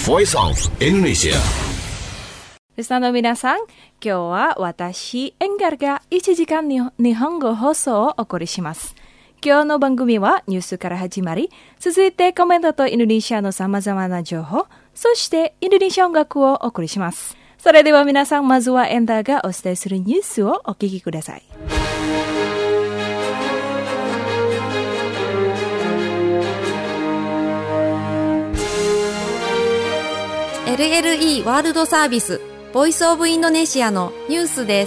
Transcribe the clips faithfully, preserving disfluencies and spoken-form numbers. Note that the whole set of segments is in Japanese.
Voice of Indonesia。 リスナーの皆さん、今日は私、エンガルがいちじかんに日本語放送をお送りします。今日の番組はニュースから始まり、続いてコメントとインドネシアの様々な情報、そしてインドネシア音楽をお送りします。それでは皆さん、まずはエンダーがお伝えするニュースをお聞きください。 エルエルイー ワールドサービスボイスオブインドネシアのニュースです。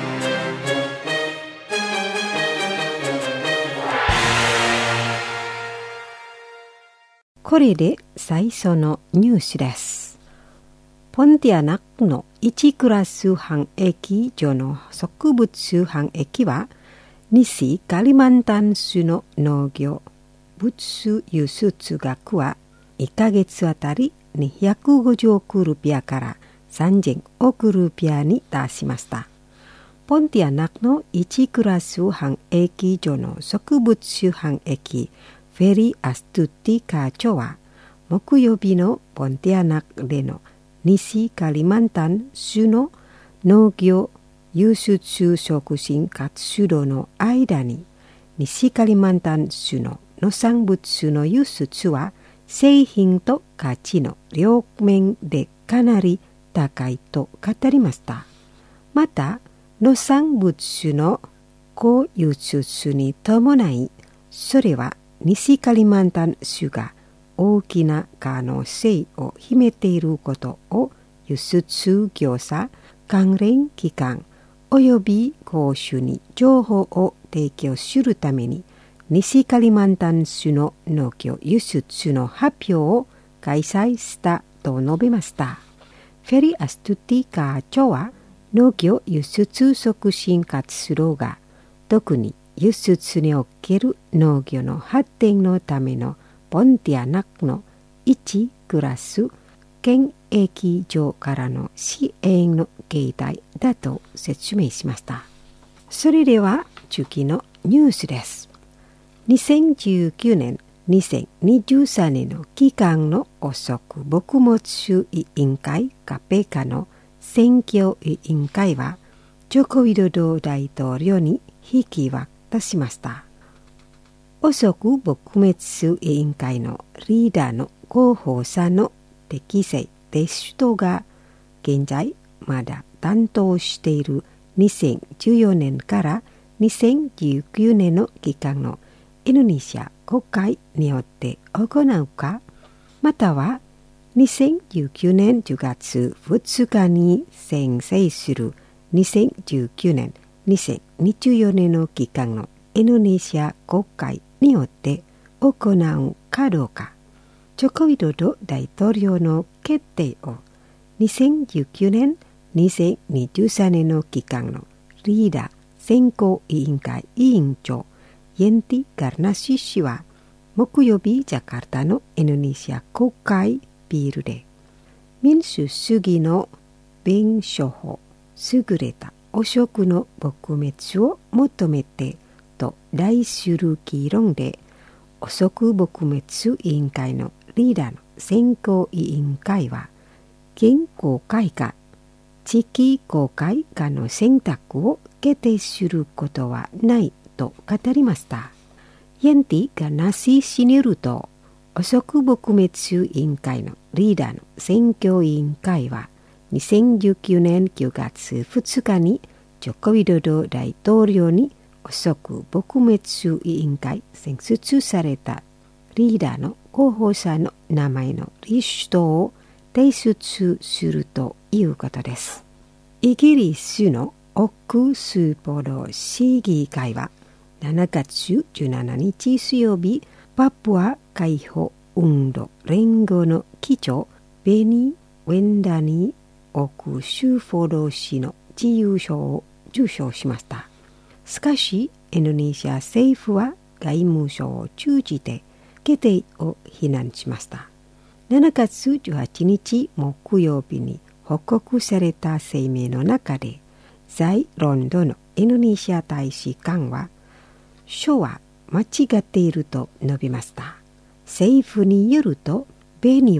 これで最初のニュースです。ポンティアナックのいちクラス繁益所の植物繁益は西カリマンタン州の農業物輸出額はいっかげつあたりにひゃくごじゅうおくルピアからさんぜんおくルピアに達しました。ポンティアナックのいちクラス繁益所の植物繁益フェリー・アストゥッティ課長は木曜日のポンティアナックでの西カリマンタン州の農業輸出促進活動の間に西カリマンタン州の農産物の輸出は製品と価値の両面でかなり高いと語りました。また農産物の高輸出に伴い、それは西カリマンタン州が大きな可能性を秘めていることを輸出業者関連機関および公衆に情報を提供するために西カリマンタン州の農業輸出の発表を開催したと述べました。フェリー・アストゥティ課長は農業輸出促進活動が特に輸出における農業の発展のためのポンティアナックのいちクラス検疫所からの支援の形態だと説明しました。それでは次のニュースです。にせんじゅうきゅうねん、にせんにじゅうさんねんの期間の汚職穀物委員会カペカの選挙委員会はジョコウィドド大統領に引き渡しました。汚職撲滅委員会のリーダーの候補者の適正テストが現在まだ担当しているにせんじゅうよねんからにせんじゅうきゅうねんの期間のインドネシア国会によって行うか、またはにせんじゅうきゅうねんじゅうがつふつかに宣誓するにせんじゅうきゅうねん、にせんにじゅうよねんの期間のインドネシア国会によって行うかどうか、ジョコウィドド大統領の決定をにせんじゅうきゅうねん、にせんにじゅうさんねんの期間のリーダー選考委員会委員長イェンティ・ガルナシ氏は木曜日ジャカルタのインドネシア国会ビールで民主主義の弁証法優れた汚職の撲滅を求めてと題する議論で汚職撲滅委員会のリーダーの選考委員会は現公開か地域公開かの選択を決定することはないと語りました。イェンティ・ガナシ氏によると汚職撲滅委員会のリーダーの選挙委員会はにせんじゅうきゅうねんきゅうがつふつかにジョコウィドド大統領に汚職撲滅委員会選出されたリーダーの候補者の名前のリストを提出するということです。イギリスのオックスフォード市議会はしちがつじゅうしちにち水曜日、パプア解放運動連合の議長ベニー・ウェンダニー・オックスフォード市の自由賞を受賞しました。しかし、インドネシア政府は外務省を通じて決定を非難しました。しちがつじゅうはちにち木曜日に報告された声明の中で、在ロンドンのインドネシア大使館は、書は間違っていると述べました。政府によると、ベニは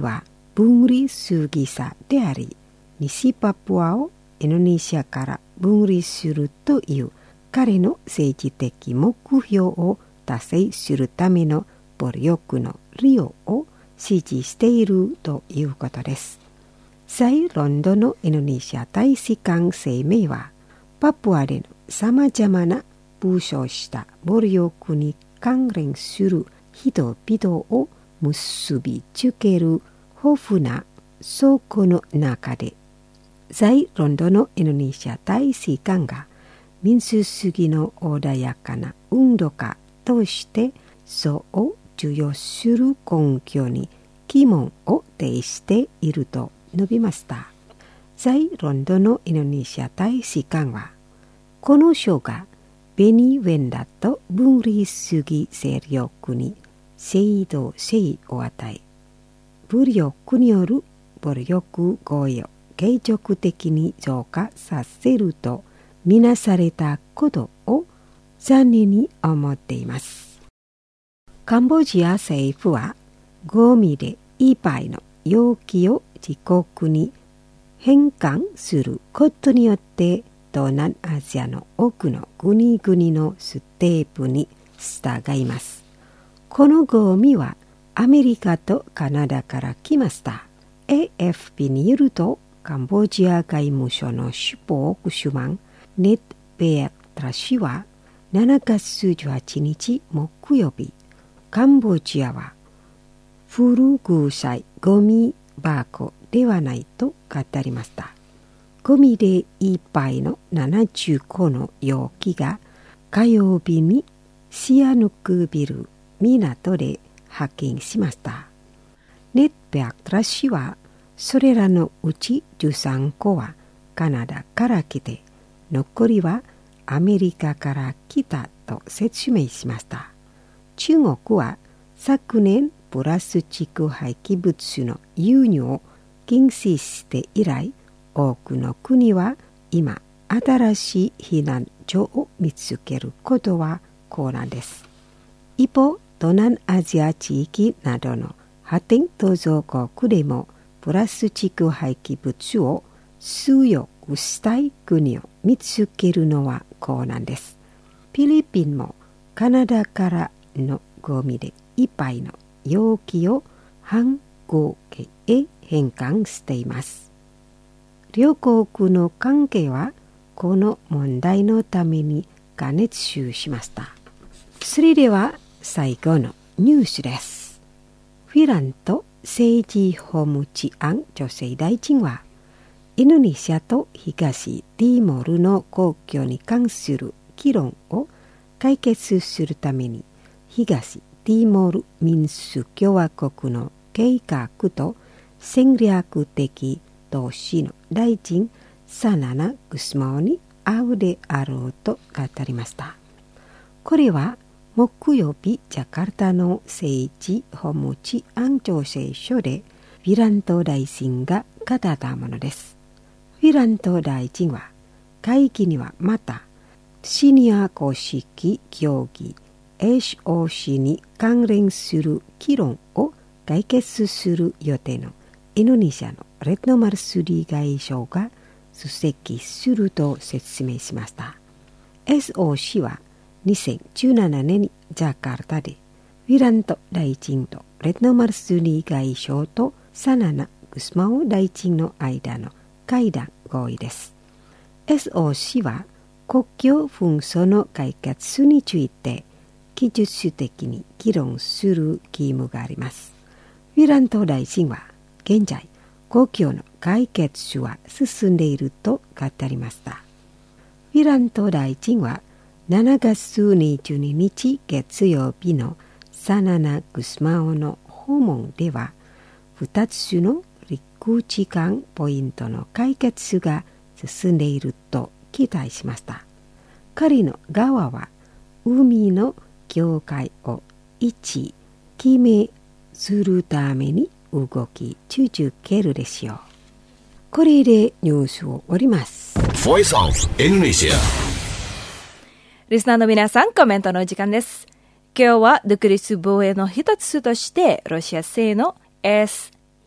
分離主義者であり、西パプアをインドネシアから分離するという彼の政治的目標を達成するための武力の利用を支持しているということです。在ロンドンのインドネシア大使館声明は、パプアでの様々な武装した武力に関連する人々を結びつける豊富な倉庫の中で、在ロンドンのインドネシア大使館が民主主義の穏やかな運動家としてそう授与する根拠に疑問を呈していると述べました。在ロンドンのインドネシア大使館は、この書がベニウェンダと分離主義勢力に正当性を与え、武力による武力行為を継続的に増加させるとみなされたことを残念に思っています。カンボジア政府はゴミでいっぱいの容器を自国に返還することによって東南アジアの多くの国々のステップに従います。このゴミはアメリカとカナダから来ました。エーエフピー によると、カンボジア外務省のスポークスマンネット・ベアトラ氏はしちがつじゅうはちにち木曜日、カンボジアは古臭いゴミ箱ではないと語りました。ゴミでいっぱいのななじゅっこの容器が火曜日にシアヌクビル港で発見しました。ネット・ベアトラ氏はそれらのうちじゅうさんこはカナダから来て、残りはアメリカから来たと説明しました。中国は昨年プラスチック廃棄物の輸入を禁止して以来、多くの国は今新しい避難所を見つけることは困難です。一方、東南アジア地域などの発展途上国でもプラスチック廃棄物を使用したい国を見つけるのは困難です。フィリピンもカナダからのゴミでいっぱいの容器を韓国へ返還しています。両国の関係はこの問題のために過熱しました。それでは最後のニュースです。フィラント政治法務治安女性大臣は、インドネシアと東ティモールの国境に関する議論を解決するために、東ティモール民主共和国の計画と戦略的投資の大臣サナナ・グスマオに会うであろうと語りました。これは木曜日ジャカルタの政治法務治安調整所でウィラント大臣が語ったものです。ウィラント大臣は会議にはまたシニア公式協議 エスオーシー に関連する議論を解決する予定のインドネシアのレッドマルスリー外相が出席すると説明しました。 エスオーシー はにせんじゅうななねんにジャカルタでウィラント大臣とレッドマルスリー外相とサナナ・グスマオ大臣の間の会談合意です。 エスオーシー は国境紛争の解決について技術的に議論する義務があります。ウィラント大臣は現在国境の解決は進んでいると語りました。ウィラント大臣はしちがつにじゅうににち月曜日のサナナ・グスマオの訪問ではふたつの陸地間ポイントの解決が進んでいると期待しました。彼の側は海の境界を一致決めするために動き続けるでしょう。これでニュースを終わります。 Voice of Indonesia。 リスナーの皆さん、コメントのお時間です。今日は独立防衛の一つとしてロシア製の エス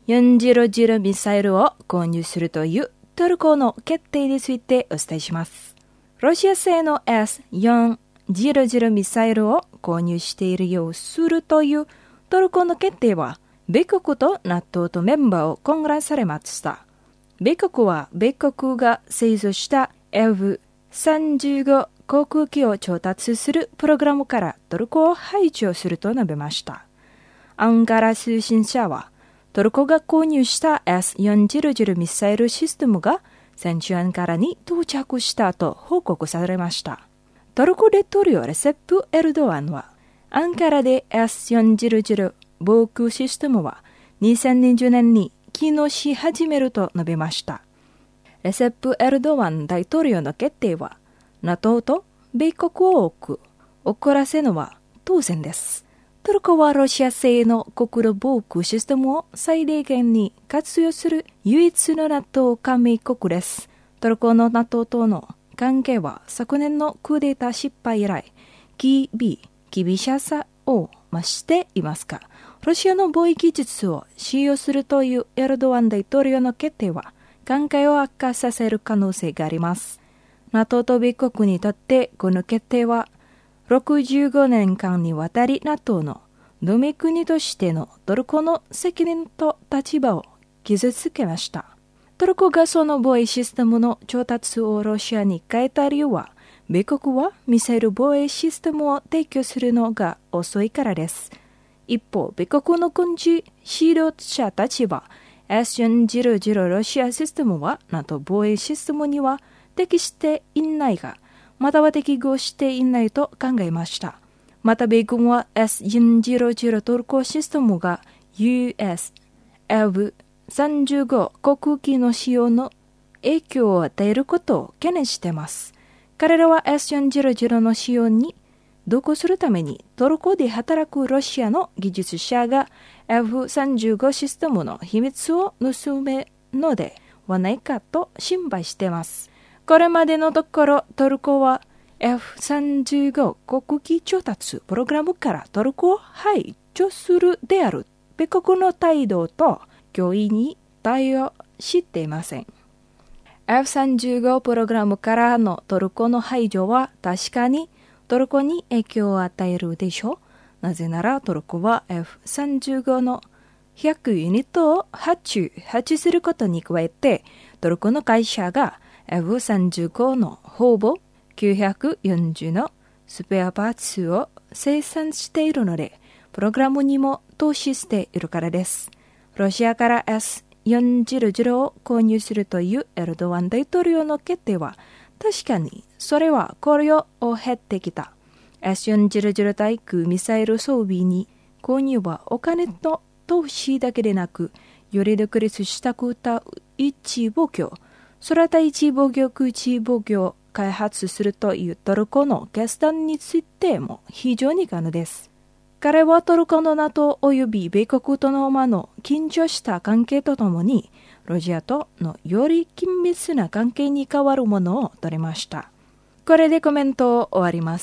よんひゃくミサイルを購入するというトルコの決定についてお伝えします。ロシア製の エスよんひゃく ミサイルを購入しているようするというトルコの決定は、米国と ナトー とメンバーを混乱されました。米国は米国が製造した エフさんじゅうご 航空機を調達するプログラムからトルコを排除すると述べました。アンカラ通信社は、トルコが購入した エスよんひゃく ミサイルシステムが先週アンカラに到着したと報告されました。トルコ大統領レセプ・エルドアンは、アンカラで エスよんひゃく 防空システムはにせんにじゅうねんに機能し始めると述べました。レセプ・エルドアン大統領の決定は、ナトー と米国を多く遅らせるのは当然です。トルコはロシア製の国土防空システムを最大限に活用する唯一の ナトー 加盟国です。トルコの ナトー との関係は昨年のクーデター失敗以来、厳しさを増していますが、ロシアの防衛技術を使用するというエルドアン大統領の決定は、関係を悪化させる可能性があります。ナトー と米国にとってこの決定は、ろくじゅうごねんかんにわたり ナトー の同盟国としてのトルコの責任と立場を傷つけました。トルコがその防衛システムの調達をロシアに変えた理由は、米国はミサイル防衛システムを提供するのが遅いからです。一方、米国の軍事指導者たちは、エスよんひゃく ロシアシステムは ナトー 防衛システムには適していないが、または適合していないと考えました。また米軍は エスよんひゃく トルコシステムが ユーエスエフさんじゅうご 航空機の使用の影響を与えることを懸念しています。彼らは エスよんひゃく の使用に同行するためにトルコで働くロシアの技術者が エフさんじゅうご システムの秘密を盗めるのではないかと心配しています。これまでのところトルコは エフさんじゅうご 航空機調達プログラムからトルコを排除するである米国の態度と脅威に対応していません。エフさんじゅうご プログラムからのトルコの排除は確かにトルコに影響を与えるでしょう。なぜならトルコは エフさんじゅうご のひゃくユニットを発注、発注することに加えて、トルコの会社が エフさんじゅうご のほぼきゅうひゃくよんじゅうのスペアパーツを生産しているので、プログラムにも投資しているからです。ロシアから エスよんひゃく を購入するというエルドアン大統領の決定は、確かにそれは考慮を経ってきた。エスよんひゃく 対空ミサイル装備に購入はお金と投資だけでなく、より独立した空対地防御、空対地防御空地防御を開発するというトルコの決断についても非常に可能です。彼はトルコの ナトー 及び米国との間の緊張した関係とともに、ロシアとのより緊密な関係に変わるものを取りました。これでコメントを終わります。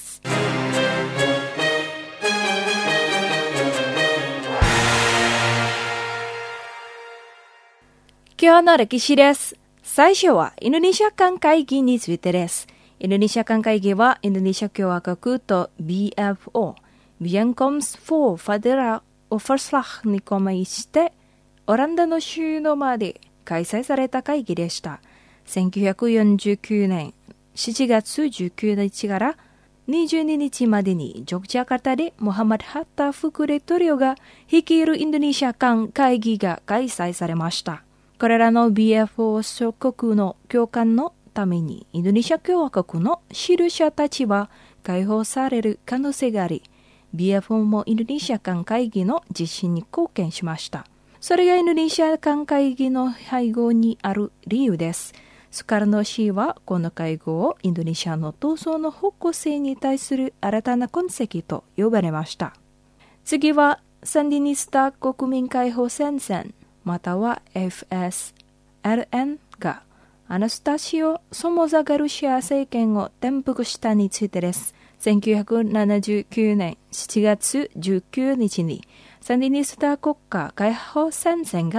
今日の歴史です。最初はインドネシア間会議についてです。インドネシア間会議はインドネシア共和国と ビーエフオー、Bijeenkomst voor Federal Overslagに加盟して、オランダの首都まで開催された会議でした。せんきゅうひゃくよんじゅうきゅうねんしちがつじゅうくにちからにじゅうににちまでにジョグジャカルタでモハマド・ハッタ副大統領が率いるインドネシア間会議が開催されました。これらの ビーエフオー 諸国の共感のためにインドネシア共和国の指導者たちは解放される可能性があり、ビーエフオー もインドネシア間会議の実施に貢献しました。それがインドネシア間会議の背後にある理由です。スカルノ氏はこの会合をインドネシアの闘争の方向性に対する新たな痕跡と呼ばれました。次はサンディニスタ国民解放戦線または エフエスエルエヌ がアナスタシオ・ソモザ・ガルシア政権を転覆したについてです。せんきゅうひゃくななじゅうきゅうねんしちがつじゅうくにちにサンディニスタ国家解放戦線が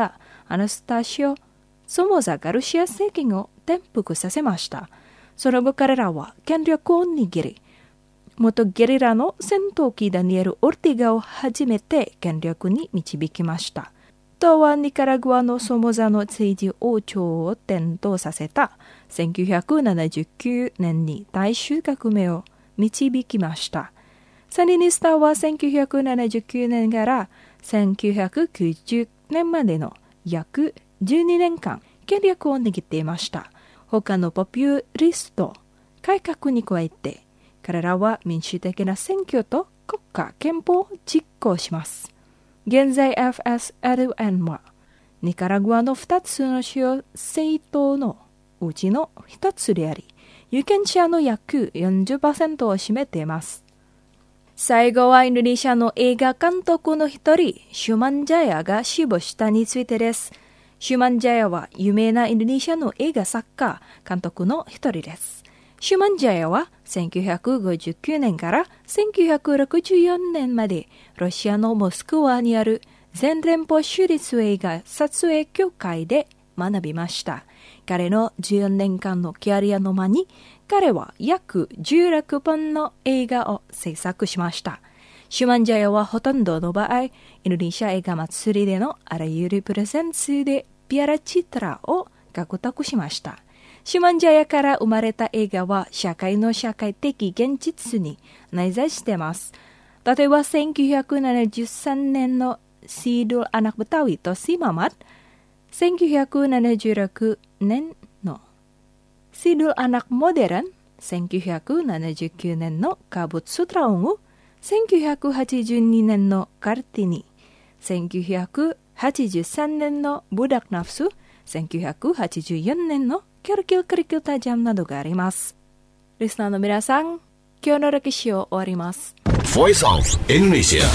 アナスタシオ・ソモザ・ガルシア政権を転覆させました。その後彼らは権力を握り、元ゲリラの戦闘機ダニエル・オルティガを初めて権力に導きました。とはニカラグアのソモザの政治王朝を転倒させたせんきゅうひゃくななじゅうきゅうねんに大衆革命を導きました。サンディニスタはせんきゅうひゃくななじゅうきゅうねんからせんきゅうひゃくきゅうじゅうねんまでの約じゅうにねんかん権力を握っていました。他のポピュリスト改革に加えて、彼らは民主的な選挙と国家憲法を実行します。現在 エフエスエルエヌ はニカラグアのふたつの主要政党のうちのひとつであり、有権者の約 よんじゅっパーセント を占めています。最後はインドネシアの映画監督の一人、シュマンジャヤが死亡したについてです。シュマンジャヤは有名なインドネシアの映画作家、監督の一人です。シュマンジャヤはせんきゅうひゃくごじゅうきゅうねんからせんきゅうひゃくろくじゅうよねんまでロシアのモスクワにある全連邦州立映画撮影協会で学びました。彼のじゅうよねんかんのキャリアの間に彼は約じゅうろくぽんの映画を制作しました。シュマンジャヤはほとんどの場合、インドネシア映画祭りでのあらゆるプレゼンツでピアラチトラを獲得しました。シュマンジャヤから生まれた映画は社会の社会的現実に内在しています。例えばせんきゅうひゃくななじゅうさんねんのシードル・アナク・ブタウィとシママッ、せんきゅうひゃくななじゅうろくねんのシードル・アナク・モデラン、せんきゅうひゃくななじゅうきゅうねんのカブツ・ストラオング、せんきゅうひゃくはちじゅうにねんのカルティニ、せんきゅうひゃくはちじゅうさんねんのブダク・ナフス、せんきゅうひゃくはちじゅうよねんのキョルキル・クリキル・タジャムなどがあります。リスナーの皆さん、今日の歴史を終わります。 Voice of Indonesia。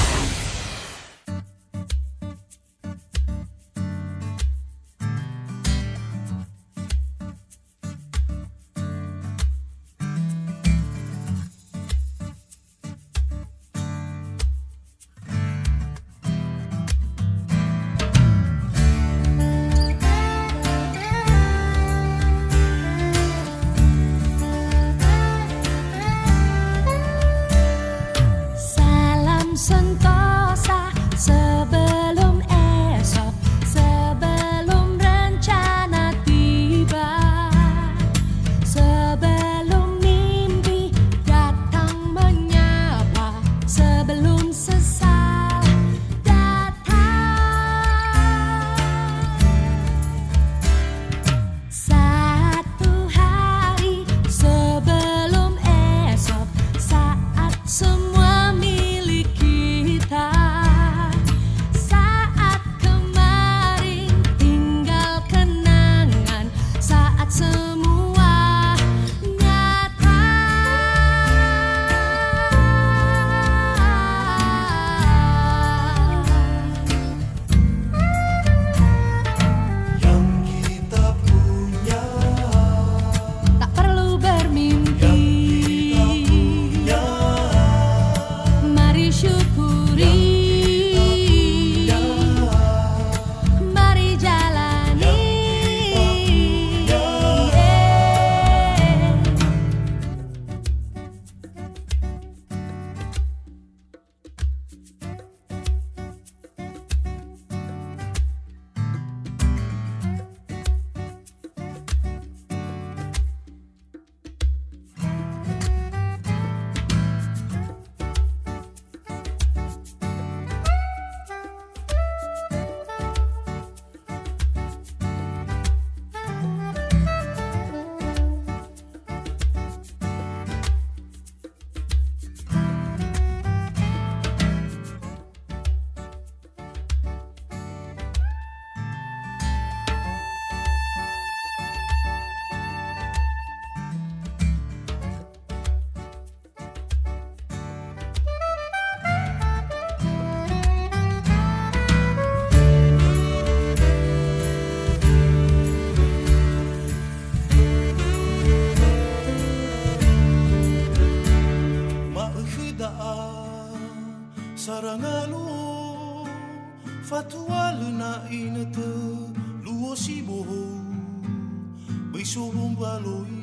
Fatua luna ina te luo si boho Beiso bombaloi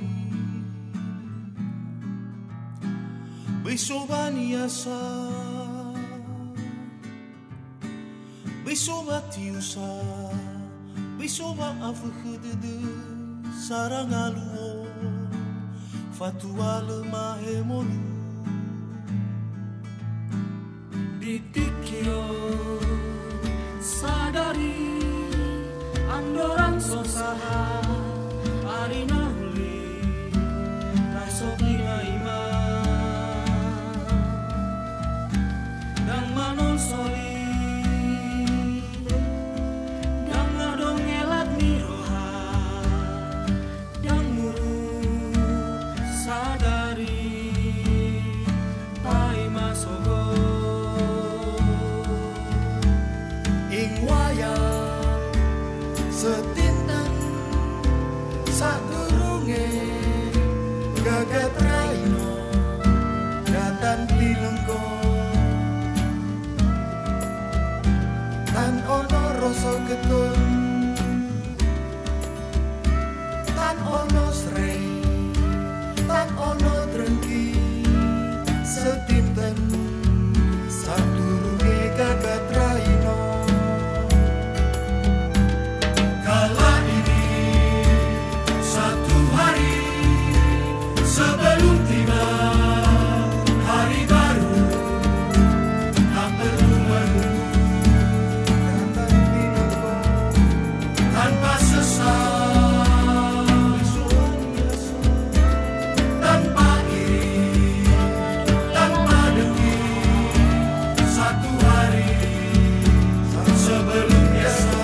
Beiso baniasa Beiso batiusa Beiso ba afkhudde sarangaluo Fatua le mahemolu Ditikio sadari andorang sosaha arina huli nasokina ima dan manon soli dan ngadong elat miroha dan muru sadari pai masogo setindan sadurunge gagat raino datan tilengko tan ono rasa ketun tan ono srei tan ono drengki setindan sadurunge gagat raino sebelum tiba hari baru tak perlu menunggu tanpa sesal tanpa iri tanpa dengki satu hari sebelum esok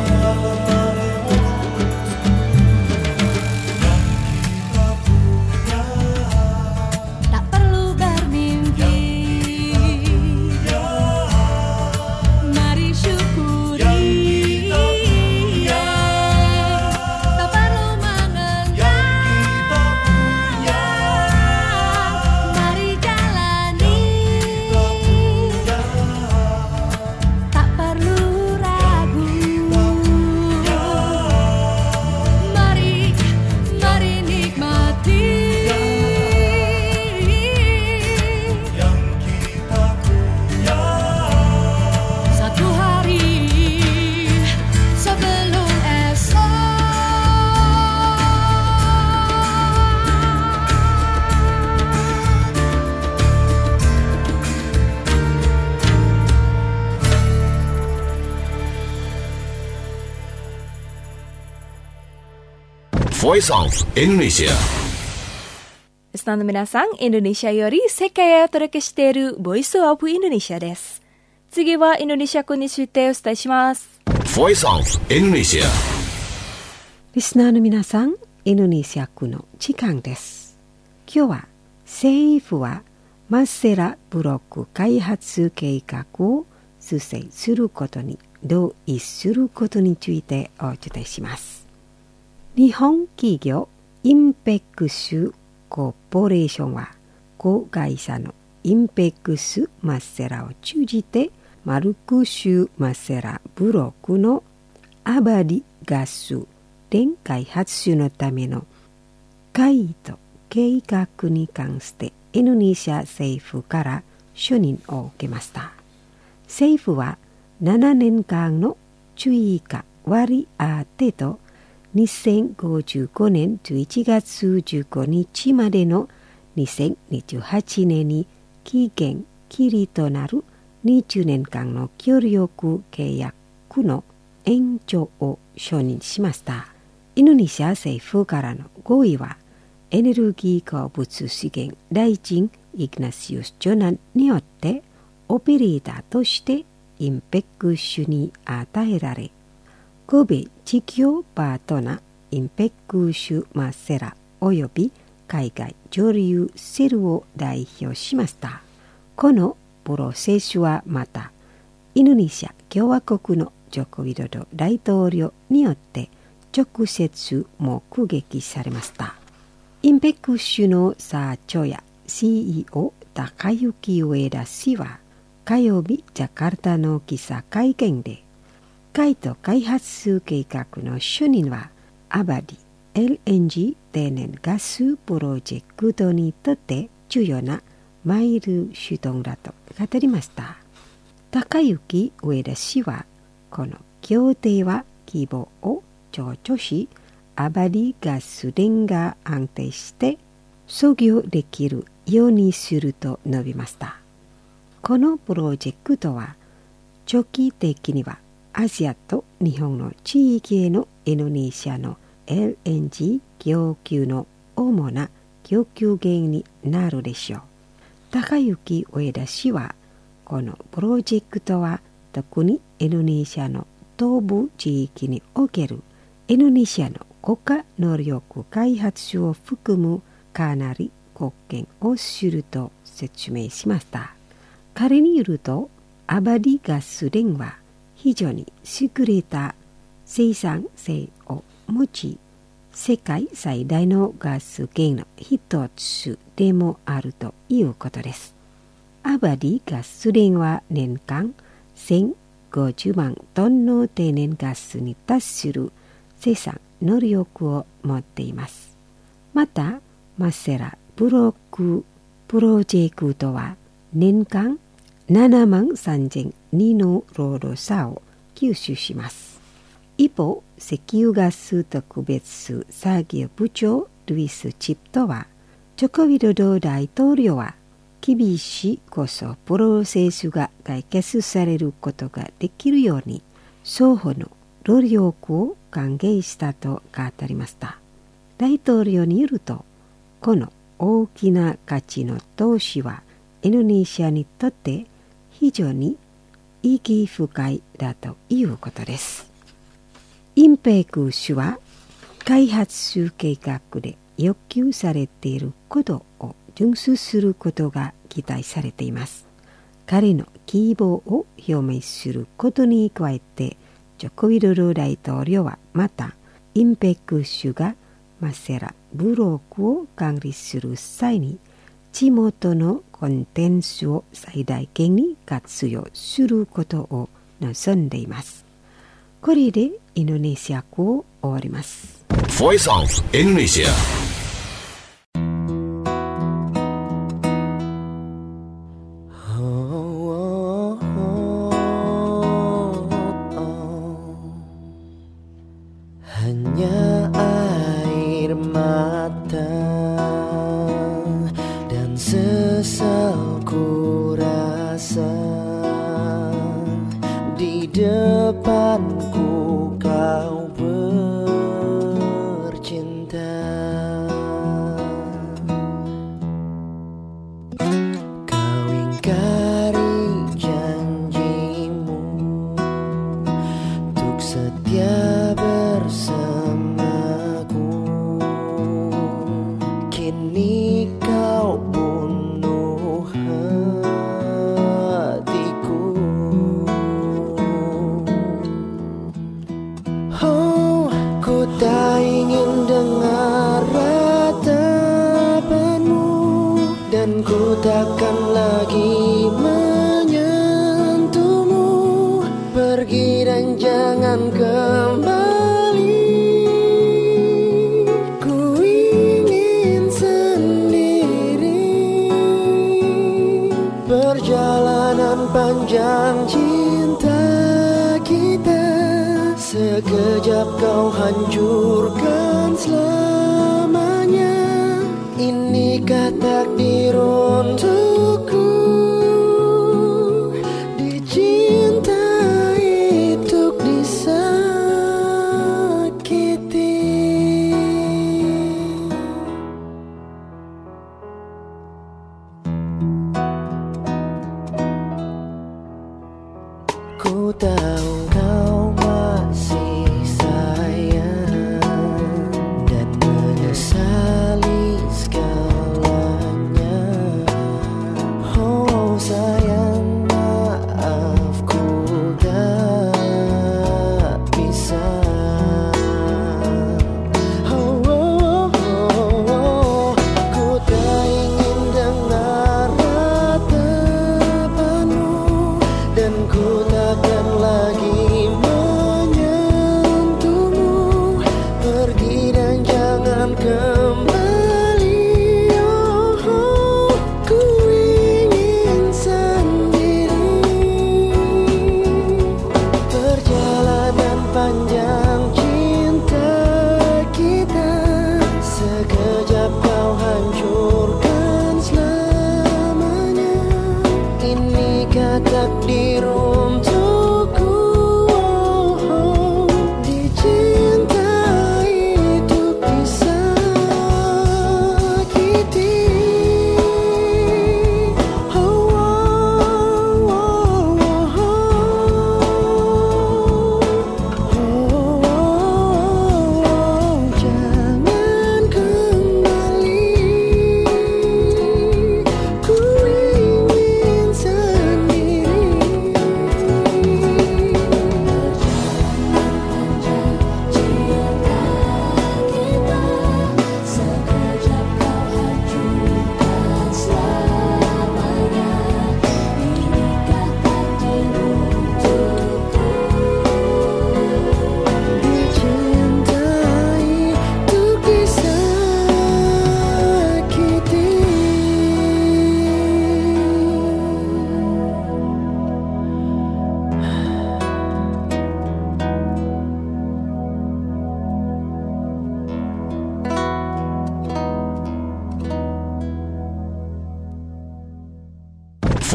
Voice of Indonesia. リスナーの皆さん、インドネシアより世界へお届けしているボイスオブインドネシアです。次はインドネシア語についてお伝えします。 Voice of Indonesia。 リスナーの皆さん、インドネシア語の時間です。今日は政府はマッセラブロック開発計画を推進することに同意することについてお伝えします。日本企業インペックスコーポレーションは子会社のインペックスマッセラを通じてマルクシュマッセラブロックのアバディガス電開発のための会と計画に関してインドネシア政府から承認を受けました。政府はななねんかんの追加割当てとにせんごじゅうごねんじゅういちがつじゅうごにちまでのにせんにじゅうはちねんに期限切りとなるにじゅうねんかんの協力契約の延長を承認しました。インドネシア政府からの合意はエネルギー鉱物資源大臣イグナシウス・ジョナンによってオペレーターとしてインペックスに与えられ、神戸事業パートナーインペックスマッセラおよび海外上流セルを代表しました。このプロセスはまたインドネシア共和国のジョコウィドド大統領によって直接目撃されました。インペックスの社長や シーイーオー 高雪上田氏は火曜日ジャカルタの記者会見で海と開発計画の主任はアバディ エルエヌジー 天然ガスプロジェクトにとって重要なマイルストーンだと語りました。高幸上田氏はこの協定は規模を上長し、アバディガス田が安定して操業できるようにすると述べました。このプロジェクトは長期的にはアジアと日本の地域へのインドネシアの エルエヌジー 供給の主な供給源になるでしょう。高幸上田氏はこのプロジェクトは特にインドネシアの東部地域におけるインドネシアの国家能力開発を含むかなり貢献をすると説明しました。彼によるとアバディガス田は非常に優れた生産性を持ち、世界最大のガス源の一つでもあるということです。アバディガス田は年間せんごじゅうまんトンの天然ガスに達する生産能力を持っています。また、マセラブロックプロジェクトは年間ななまんさんぜんにの労働者を吸収します。一方、石油ガス特別作業部長ルイス・チップトは、ジョコビドド大統領は厳しいこそプロセスが解決されることができるように双方の努力を歓迎したと語りました。大統領によると、この大きな価値の投資はインドネシアにとって非常に意義深いだということです。インペク氏は開発計画で要求されていることを遵守することが期待されています。彼の希望を表明することに加えて、ジョコビドド大統領はまたインペク氏がマセラブロックを管理する際に地元のコンテンツを最大限に活用することを望んでいます。これでインドネシア語を終わります。 Voice of Indonesia。 Hanya air mata dan sesal ku rasa di depanku kau bercinta. Kau ingkari janjimu untuk setia bersamaku. Kini kau bunuh hatiku. Oh, ku tak ingin dengar ratapanmu, dan ku takkan lagi menyentuhmu. Pergi dan jangan kembali. Ku ingin sendiri. Perjalanan panjang cinta kita, sekejap kau hancurkan selamanya. Inikah takdir untukku dicintai untuk disakiti. Ku tahu kau masih sayang dan menyesali segalanya. Oh sayang, maafku tak bisa. Oh, oh, oh, oh. Ku tak ingin dengar ratapanmu, dan ku takkan lagi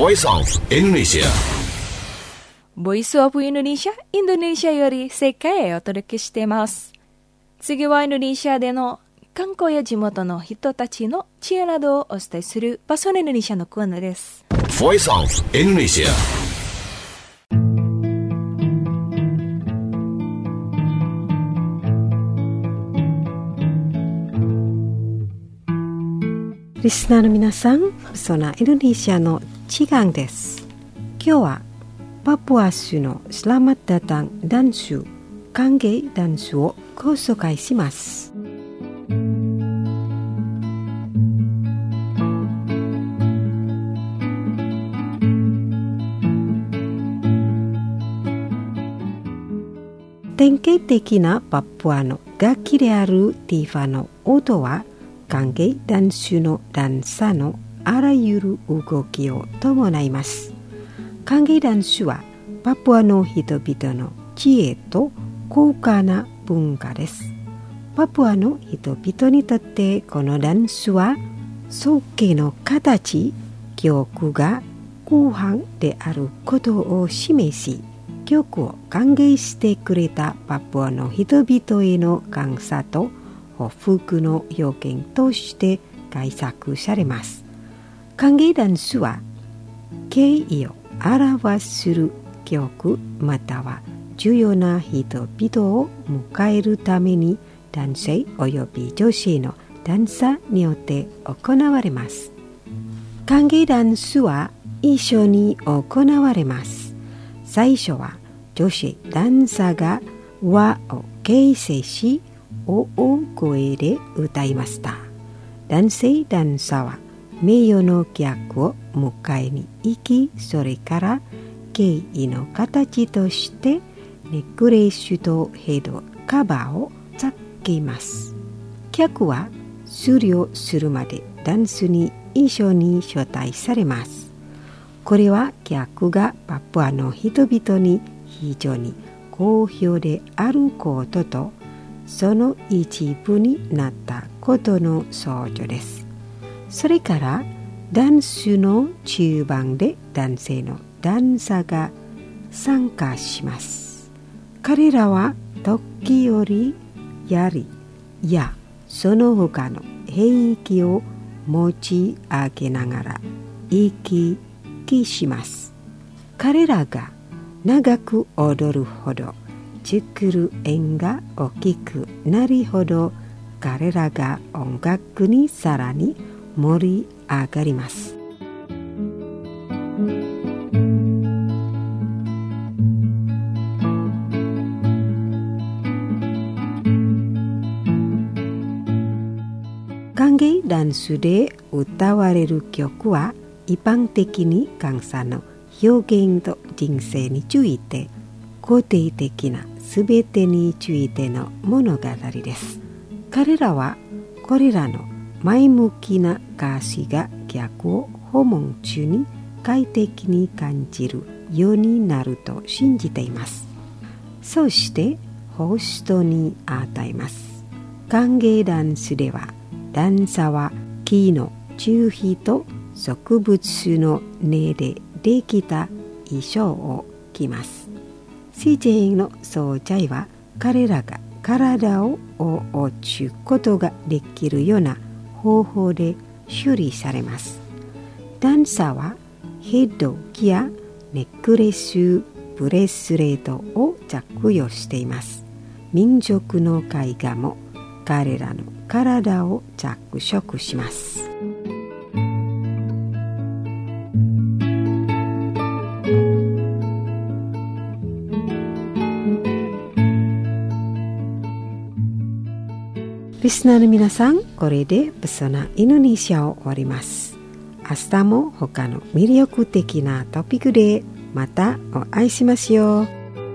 Voice of Indonesia. Voice of Indonesia、インドネシアより世界へお届けしています。次はインドネシアでの観光や地元の人たちの知恵などをお伝えするパソネインドネシアのコーナーです。 Voice of Indonesia. Listener の皆さん、そのインドネシアの時間です。今日はパプア州のSelamat Datangダンス、歓迎ダンスをご紹介します。典型的なパプアの楽器であるティファの音は歓迎ダンスのダンサーのあらゆる動きを伴います。歓迎ダンスはパプアの人々の知恵と高価な文化です。パプアの人々にとってこのダンスは尊敬の形、曲が後半であることを示し、曲を歓迎してくれたパプアの人々への感謝と報復の表現として解釈されます。歓迎ダンスは敬意を表する曲または重要な人々を迎えるために男性および女性のダンサーによって行われます。歓迎ダンスは一緒に行われます。最初は女子ダンサーが和を形成し大声で歌いました。男性ダンサーは名誉の客を迎えに行き、それから敬意の形としてネックレスとヘッドカバーをつけます。客は終了するまでダンスに一緒に招待されます。これは客がパプアの人々に非常に好評であることとその一部になったことの象徴です。それからダンスの中盤で男性のダンサーが参加します。彼らは時折槍やその他の兵器を持ち上げながら行き来します。彼らが長く踊るほど作る円が大きくなるほど彼らが音楽にさらに盛り上がります。歓迎ダンスで歌われる曲は一般的に感謝の表現と人生について肯定的なすべてについての物語です。彼らはこれらの前向きな歌詞が客を訪問中に快適に感じるようになると信じています。そしてホストに与えます。歓迎ダンスではダンサーは木の樹皮と植物の根でできた衣装を着ます。シジェンの総菜は彼らが体を覆うことができるような方法で修理されます。ダンサーはヘッドギア、ネックレス、ブレスレットを着用しています。民族の絵画も彼らの体を着色します。リスナーの皆さん、これでペソナインドネシアを終わります。明日も他の魅力的なトピックでまたお会いしましょう。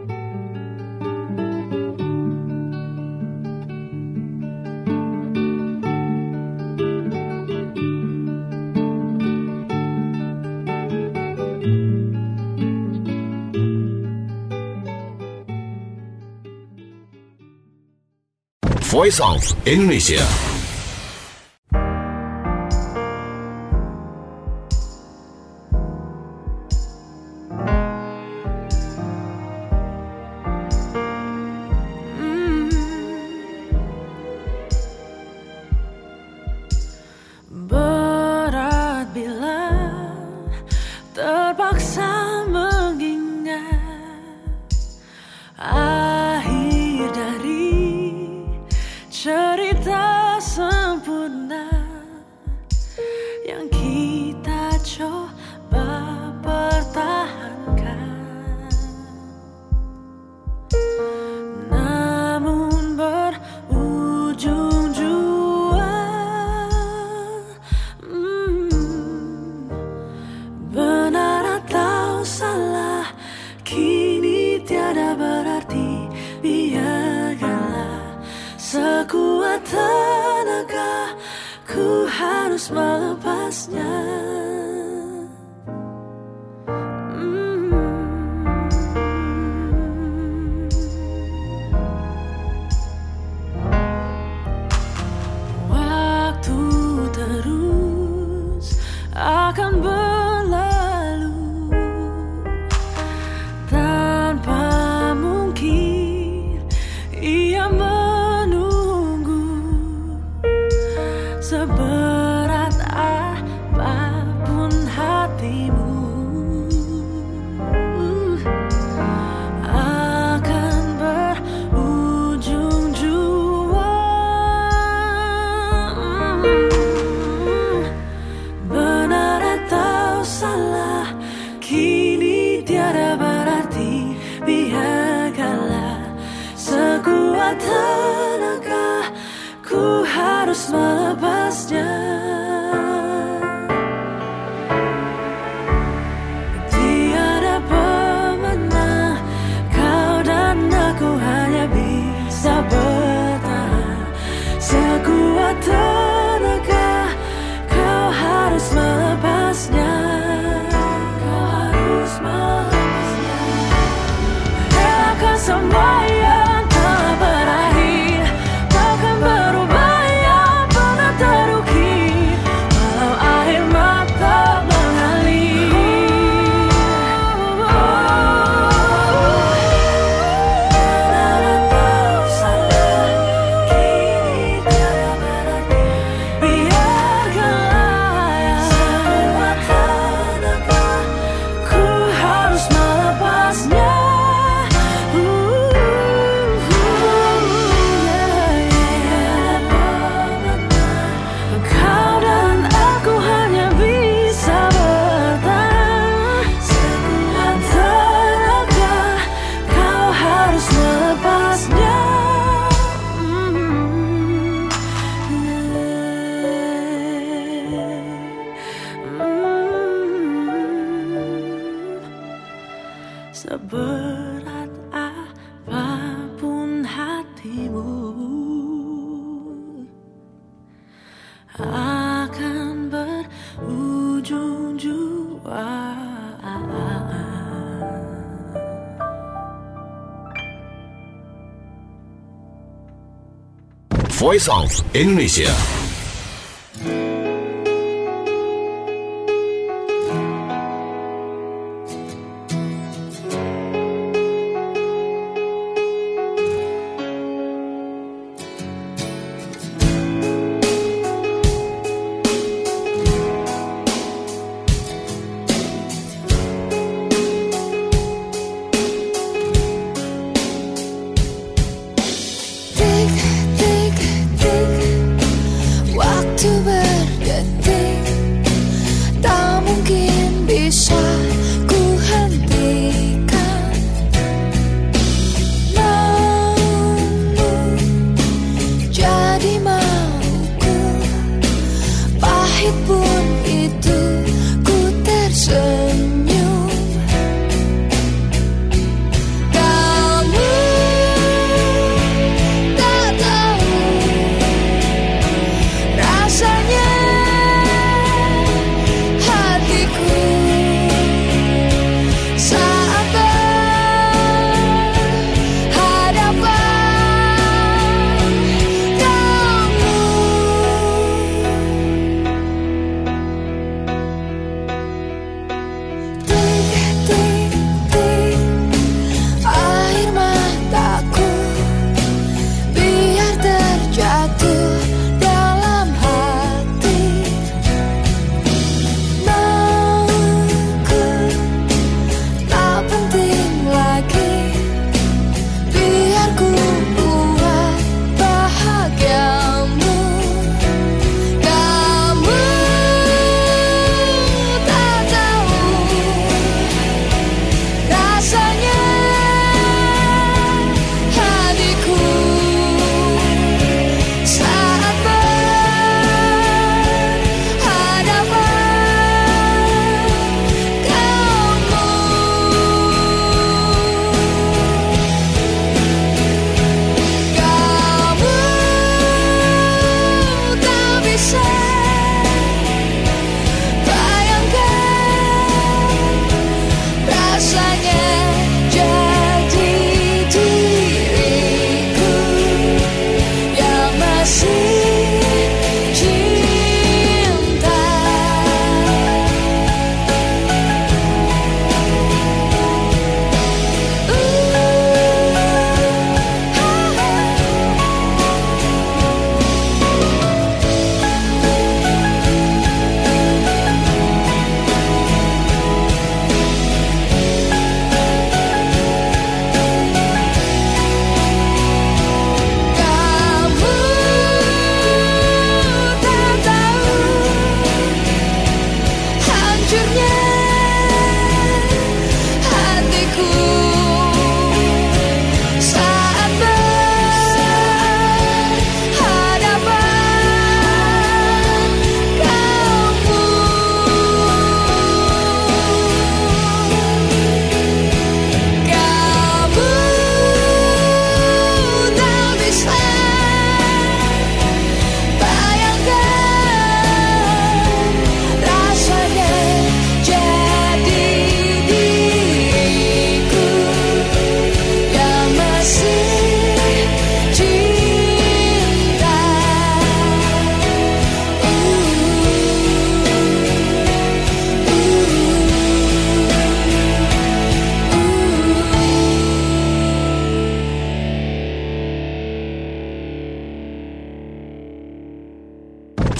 Voice of Indonesia. akhir dari cerita sempurna yang kita coba pertahankan, namun berujung jua. hmm, Benar atau salah kini tiada berarti, biarkanlah sekuat tenaga ku harus melepasnya. mm. Waktu terus akan berlalu tanpa mungkin ia menunggu. Seberat apapun hatimu akan berujung jua. Benar atau salah kini tiada berarti, biarkanlah sekuat tenaga ku harus melepasnya. Tiada pemenang, kau dan aku hanya bisa bertahan. Sekuat tenaga kau harus melepasnya. Kau harus melepasnya. Relakan semua yang telah berakhir, takkan berubah yang pernah terukir, walau air mata mengalir. Benar atau salah kini tiada berarti, biarkanlah sekuat tenaga ku harus melepasnya. Kau dan aku hanya bisa bertahan. Sekuat tenaga kau harus melepasnya. Mm, yeah. Mm. Seberat apapun hatimu akan berujung jua. Voice of Indonesia. Think, think, think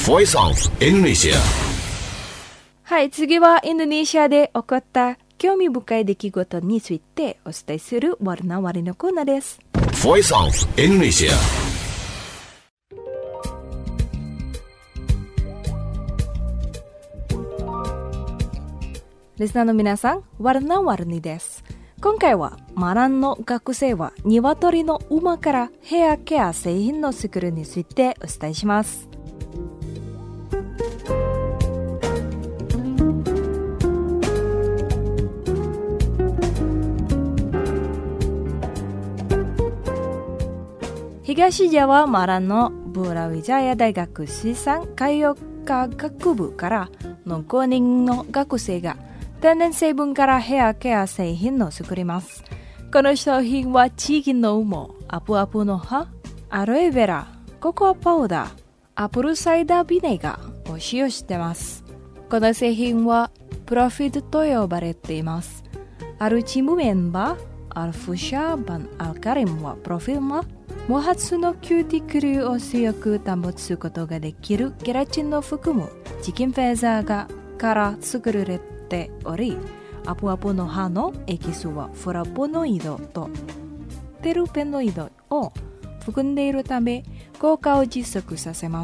Voice of Indonesia. はい、次はインドネシアで起こった興味深い出来事についてお伝えするワルナワリのコーナーです。 Voice of Indonesia. リスナーの皆さん、ワルナワルニです。今回はマランの学生は鶏の馬からヘアケア製品の作るについてお伝えします。東ジャワマランのブラウィジャヤ大学水産海洋科学部からのごにんの学生が天然成分からヘアケア製品を作ります。この商品は地域の羽毛、アプアプの葉、アロエベラ、ココアパウダー、アップルサイダービネガーを使用しています。この製品はプロフィットと呼ばれています。アルチムメンバー、アルフシャーバンアルカリムはプロフィルは毛髪のキューティクルを強く保つことができるケラチンを含むチキンフェザーがから作られており、アプアプの葉のエキスはフラボノイドとテルペノイドを含んでいるため効果を持続させます。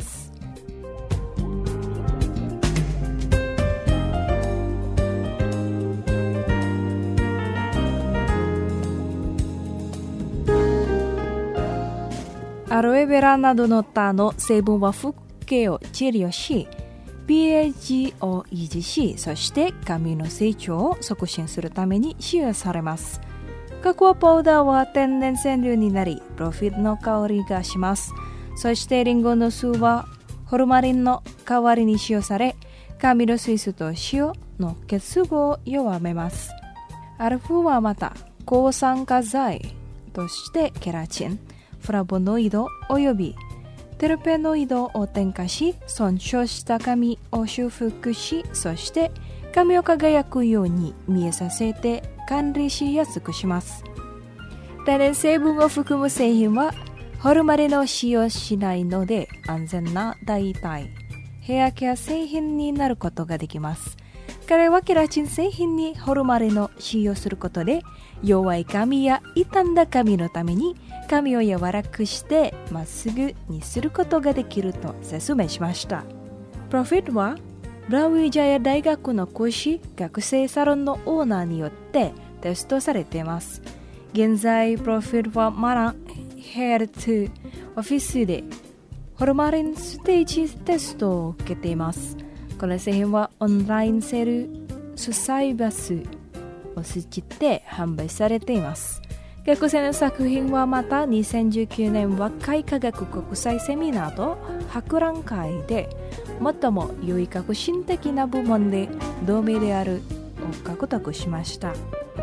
アロエベラなどの他の成分は腹形を治療し、pH を維持し、そして髪の成長を促進するために使用されます。ココアパウダーは天然染料になり、プロフィットの香りがします。そしてリンゴの酢はホルマリンの代わりに使用され、髪の水素と塩の結合を弱めます。アルフはまた抗酸化剤としてケラチン、フラボノイドおよびテルペノイドを添加し、損傷した髪を修復し、そして髪を輝くように見えさせて管理しやすくします。天然成分を含む製品はホルマリンを使用しないので安全な代替ヘアケア製品になることができます。彼はケラチン製品にホルマリンを使用することで弱い髪や傷んだ髪のために髪を柔らかくしてまっすぐにすることができると説明しました。プロフィットはブラウィジャヤ大学の講師、学生サロンのオーナーによってテストされています。現在プロフィットはマランヘルツオフィスでホルマリンステージテストを受けています。この製品はオンラインセルスサイバスを通じて販売されています。学生の作品はまたにせんじゅうきゅうねん若い科学国際セミナーと博覧会で最も良い革新的な部門で同名であるを獲得しました。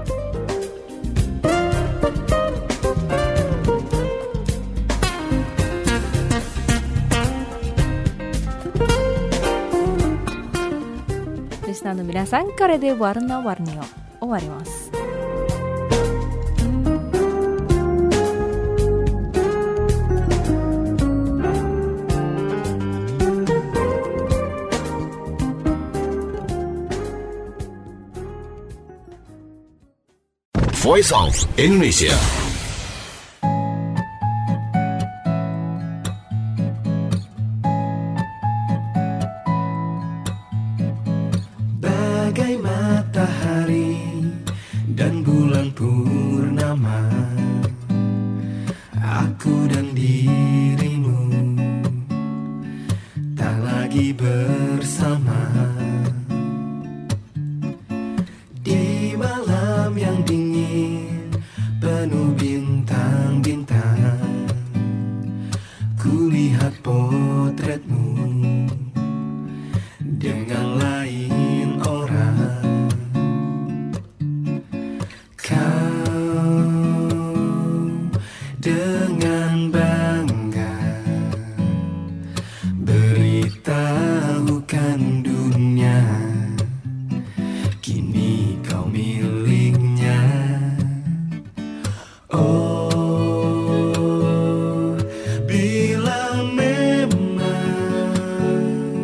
リスナーの皆さん、これでワルナワルニを終わります。 Voice of Indonesia. Bagai matahari dan bulan purnama, aku dan dirimu tak lagi bersama. Di malam yang dingin penuh bintang-bintang, kulihat potretmu dengan lain orang. Kau dengan bangga beritahukan dunia, kini kau miliknya. Oh, 'Bila memang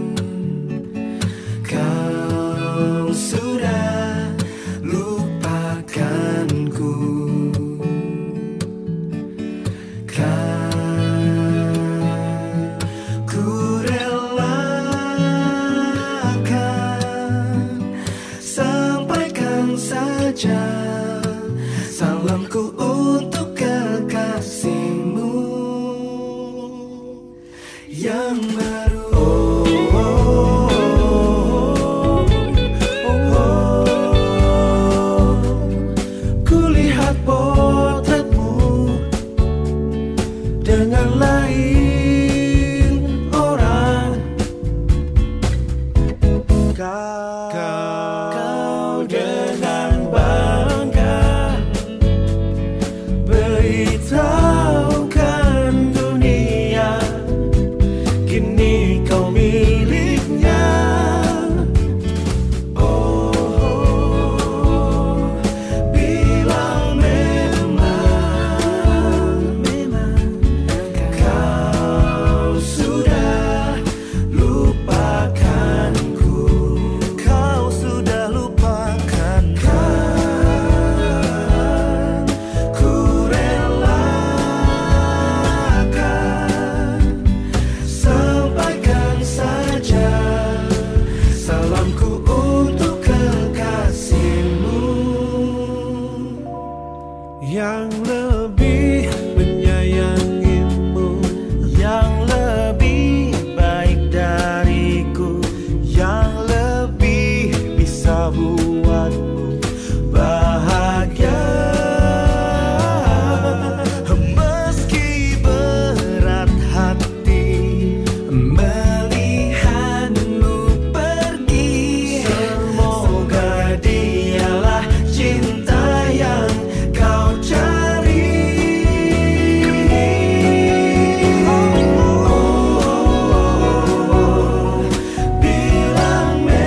yang lebih menyayangimu, yang lebih baik dariku, yang lebih bisa buatmu bahagia. Meski berat hati melihatmu pergi, semoga dialah cinta yang kau cari. Bila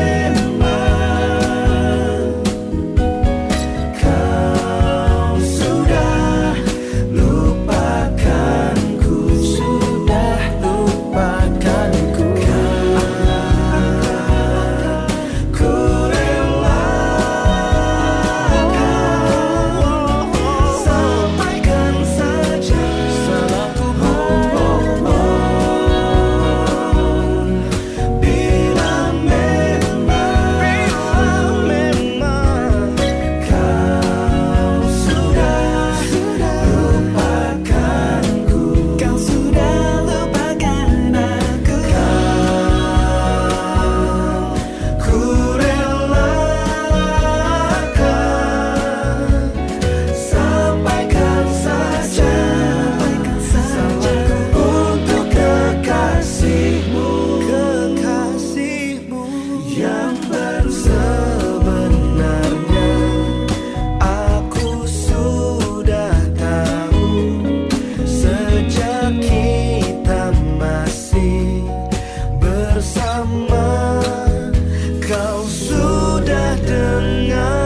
memang kau sudah lupakanku, sudah lupakanku, ku relakan. Sampaikan saja salahku pun. Bila memang, bila memang kau sudah lupakanku, kau sudah lupakan aku, ku relakan. Sampaikan saja salahku untuk kekasihmu, kekasihmu yang baru sebenarnya. Aku sudah tahu sejak kita masih bersama, kau sudah dengannya.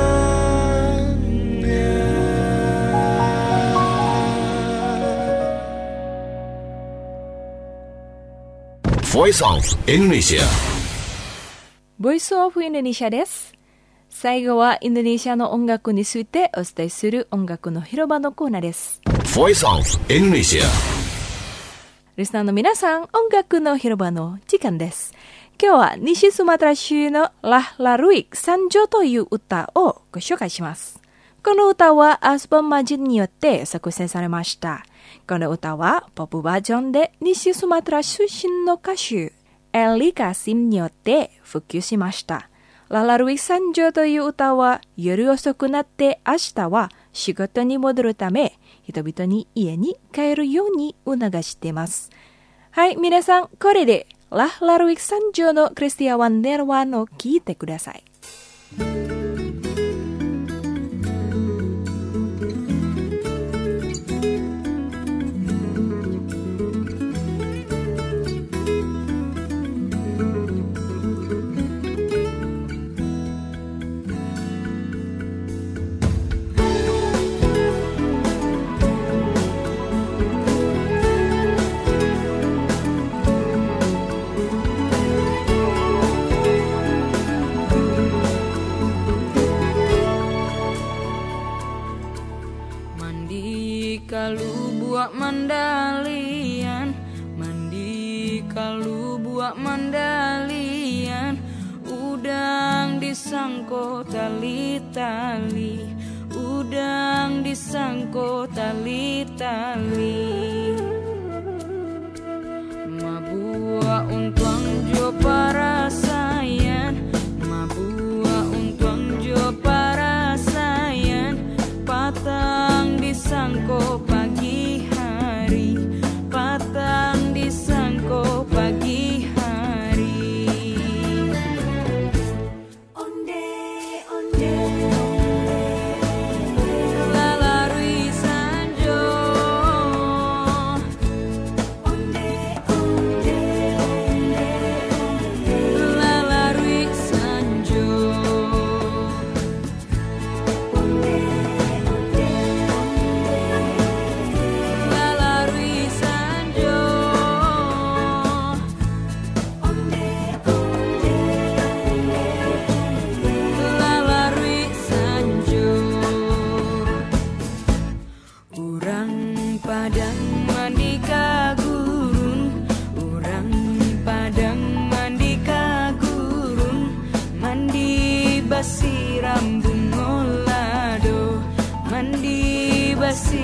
Voice of Indonesia. Voice of Indonesia です。最後はインドネシアの音楽についてお伝えする音楽の広場のコーナーです。 Voice of Indonesia. リスナーの皆さん、音楽の広場の時間です。今日は西スマトラ州のラ・ラルイク三条という歌をご紹介します。この歌はアスボンマジンによって作成されました。この歌はポップバージョンで西スマトラ出身の歌手エリカシムによって復旧しました。ラ・ラルイク三条という歌は夜遅くなって明日は仕事に戻るため人々に家に帰るように促しています。はい、皆さん、これでラ・ラルイク三条のクリスティア・ワンデルワンを聴いてください。 Kalu buat mandalian, mandi kalu buat mandalian, udang disangko tali-tali, udang disangko tali-tali. Mabua untuang jo para sayan, mabua untuang jo para sayan, patang disangko pagi hari, patang disangko pagi hari. Onde, onde, lalarui sanjo. Onde, onde, lalarui sanjo. Onde, onde, lalarui sanjo. Onde, onde, lalarui sanjo. Urang padang mandi ka gurun, urang padang mandi ka gurun, mandi basi rambung ngolado, mandi basi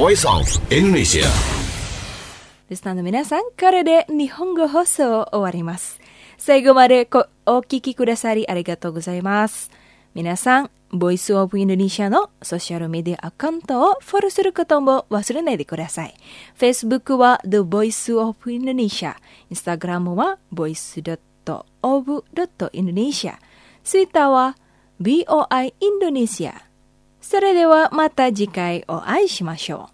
Voice of Indonesia。 リスナーの皆さん、これで日本語放送を終わります。最後までこお聞きくださりありがとうございます。皆さん、ボイスオブインドネシアのソーシャルメディアアカウントをフォローすることも忘れないでください。Facebook は The Voice of Indonesia、Instagram は ボイスドットオブドットインドネシア、Twitter は ビーオーアイ インドネシア。それではまた次回お会いしましょう。